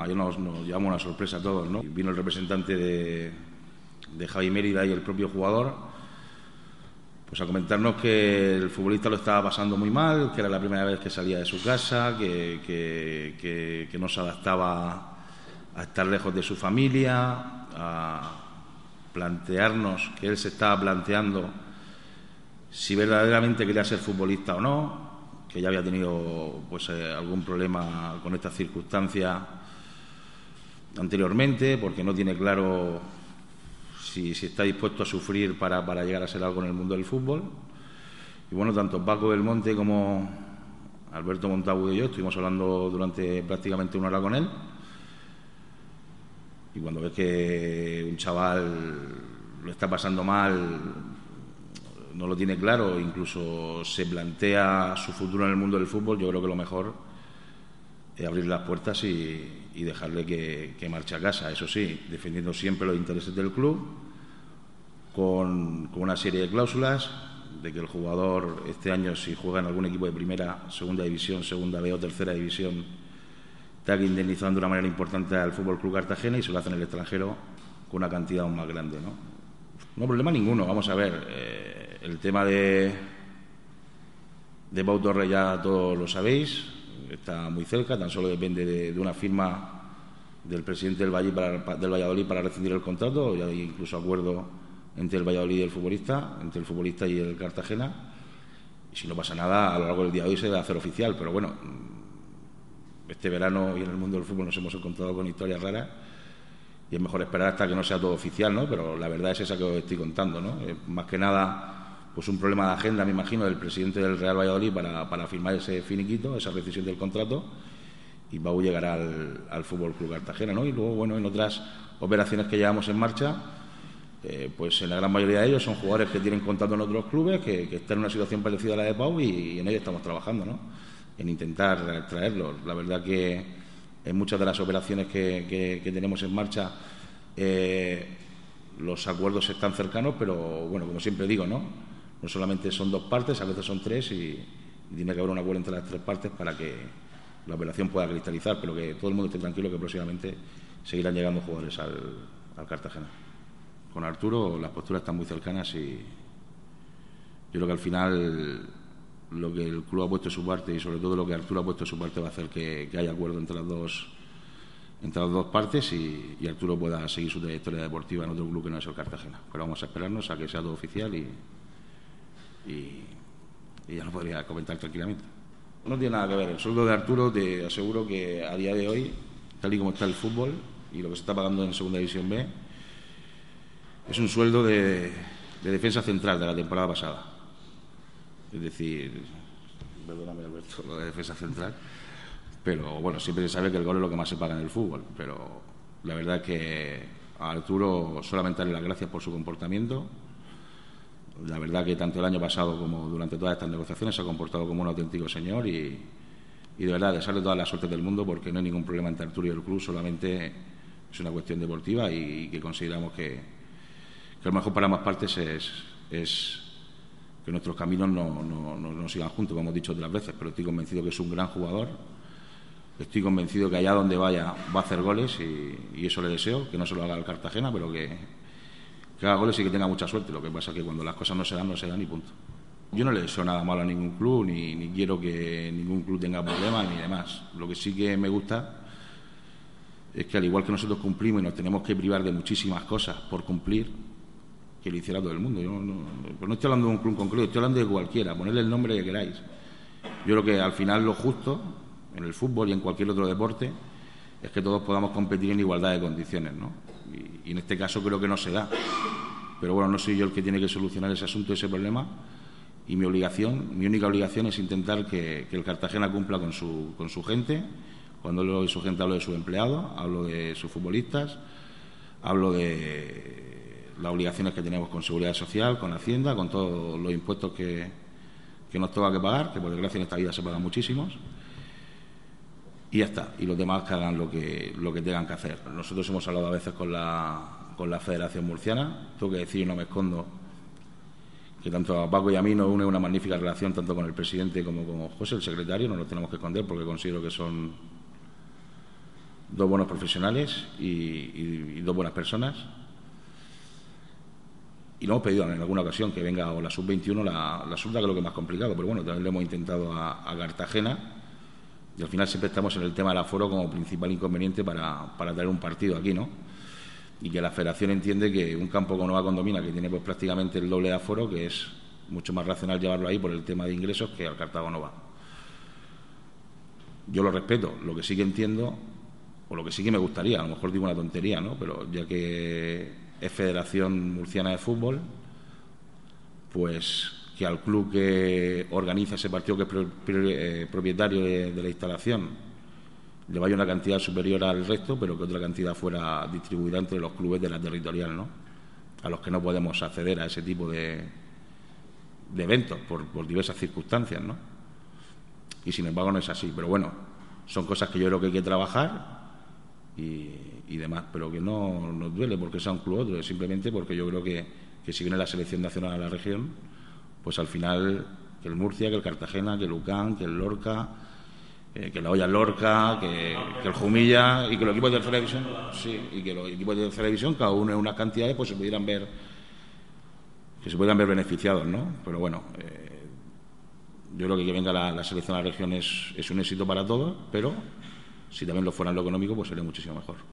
Ayer nos llevamos una sorpresa a todos, ¿no? Vino el representante de Javi Mérida y el propio jugador, pues a comentarnos que el futbolista lo estaba pasando muy mal, que era la primera vez que salía de su casa, que no se adaptaba a estar lejos de su familia, a plantearnos que él se estaba planteando si verdaderamente quería ser futbolista o no, que ya había tenido pues algún problema con estas circunstancias anteriormente, porque no tiene claro si está dispuesto a sufrir para llegar a ser algo en el mundo del fútbol. Y bueno, tanto Paco del Monte como Alberto Montagu y yo estuvimos hablando durante prácticamente una hora con él. Y cuando ves que un chaval lo está pasando mal, no lo tiene claro, incluso se plantea su futuro en el mundo del fútbol, yo creo que lo mejor es abrir las puertas y dejarle que marche a casa. Eso sí, defendiendo siempre los intereses del club, con una serie de cláusulas de que el jugador este año, si juega en algún equipo de primera, segunda división, segunda B o tercera división, está indemnizando de una manera importante al Fútbol Club Cartagena, y se lo hace en el extranjero con una cantidad aún más grande, ¿no? No problema ninguno. Vamos a ver, el tema de Pau Torres ya todos lo sabéis, está muy cerca, tan solo depende de una firma del presidente del Valladolid para rescindir el contrato. Ya hay incluso acuerdo entre el Valladolid y el futbolista, entre el futbolista y el Cartagena, y si no pasa nada, a lo largo del día de hoy se debe hacer oficial. Pero bueno, este verano y en el mundo del fútbol nos hemos encontrado con historias raras y es mejor esperar hasta que no sea todo oficial, ¿no? Pero la verdad es esa que os estoy contando, ¿no? Más que nada, pues un problema de agenda, me imagino, del presidente del Real Valladolid para firmar ese finiquito, esa rescisión del contrato, y Pau llegará al Fútbol Club Cartagena, ¿no? Y luego, bueno, en otras operaciones que llevamos en marcha, pues en la gran mayoría de ellos son jugadores que tienen contrato en otros clubes, que están en una situación parecida a la de Pau, y en ello estamos trabajando, ¿no? En intentar traerlos. La verdad que en muchas de las operaciones que tenemos en marcha los acuerdos están cercanos, pero bueno, como siempre digo, no solamente son dos partes, a veces son tres, y tiene que haber un acuerdo entre las tres partes para que la operación pueda cristalizar, pero que todo el mundo esté tranquilo que próximamente seguirán llegando jugadores al Cartagena. Con Arturo las posturas están muy cercanas y yo creo que al final lo que el club ha puesto de su parte, y sobre todo lo que Arturo ha puesto de su parte, va a hacer que haya acuerdo entre las dos partes, y Arturo pueda seguir su trayectoria deportiva en otro club que no es el Cartagena. Pero vamos a esperarnos a que sea todo oficial y ya lo podría comentar tranquilamente. No tiene nada que ver. El sueldo de Arturo, te aseguro que a día de hoy, tal y como está el fútbol y lo que se está pagando en Segunda División B, es un sueldo de defensa central de la temporada pasada. Es decir, perdóname Alberto, lo de defensa central, pero bueno, siempre se sabe que el gol es lo que más se paga en el fútbol, pero la verdad es que a Arturo solamente darle las gracias por su comportamiento. La verdad que tanto el año pasado como durante todas estas negociaciones se ha comportado como un auténtico señor, y de verdad desearle toda la suerte del mundo, porque no hay ningún problema entre Arturo y el club, solamente es una cuestión deportiva, y que consideramos que lo mejor para ambas partes es que nuestros caminos no sigan juntos, como hemos dicho otras veces, pero estoy convencido que es un gran jugador, estoy convencido que allá donde vaya va a hacer goles, y eso le deseo, que no se lo haga al Cartagena, pero que haga goles y que tenga mucha suerte. Lo que pasa es que cuando las cosas no se dan y punto. Yo no le deseo nada malo a ningún club, ni quiero que ningún club tenga problemas ni demás. Lo que sí que me gusta es que, al igual que nosotros cumplimos y nos tenemos que privar de muchísimas cosas por cumplir, que lo hiciera todo el mundo. Yo no estoy hablando de un club concreto, estoy hablando de cualquiera, ponerle el nombre que queráis. Yo creo que al final lo justo en el fútbol y en cualquier otro deporte es que todos podamos competir en igualdad de condiciones, ¿no? Y en este caso creo que no se da. Pero bueno, no soy yo el que tiene que solucionar ese asunto, ese problema, y mi única obligación es intentar que el Cartagena cumpla con su gente. Cuando hablo de su gente hablo de sus empleados, hablo de sus futbolistas, hablo de las obligaciones que tenemos con Seguridad Social, con Hacienda, con todos los impuestos que nos toca que pagar, que por desgracia en esta vida se pagan muchísimos, y ya está. Y los demás que hagan lo que tengan que hacer. Nosotros hemos hablado a veces con la Federación Murciana. Tengo que decir, y no me escondo, que tanto a Paco y a mí nos une una magnífica relación, tanto con el presidente como con José, el secretario. No nos tenemos que esconder porque considero que son dos buenos profesionales y dos buenas personas. Y lo hemos pedido en alguna ocasión que venga o la sub-21, la sub, que es lo que es más complicado, pero bueno, también lo hemos intentado a Cartagena, y al final siempre estamos en el tema del aforo como principal inconveniente para traer un partido aquí, ¿no? Y que la federación entiende que un campo como Nueva Condomina, que tiene pues prácticamente el doble de aforo, que es mucho más racional llevarlo ahí por el tema de ingresos que al Cartago Nova. Yo lo respeto, lo que sí que entiendo, o lo que sí que me gustaría, a lo mejor digo una tontería, ¿no? Pero ya que es Federación Murciana de Fútbol, pues que al club que organiza ese partido, que es propietario de la instalación, le vaya una cantidad superior al resto, pero que otra cantidad fuera distribuida entre los clubes de la territorial, ¿no? A los que no podemos acceder a ese tipo de eventos por diversas circunstancias, ¿no? Y sin embargo no es así. Pero bueno, son cosas que yo creo que hay que trabajar y demás, pero que no nos duele porque sea un club u otro, es simplemente porque yo creo que si viene la selección nacional a la región, pues al final que el Murcia, que el Cartagena, que el UCAM, que el Lorca, que la Hoya Lorca, que el Jumilla, y que los equipos de tercera división, sí, y que los equipos de tercera división, cada uno en unas cantidades, pues se pudieran ver beneficiados, ¿no? Pero bueno, yo creo que venga la selección a la región es un éxito para todos, pero si también lo fuera en lo económico, pues sería muchísimo mejor.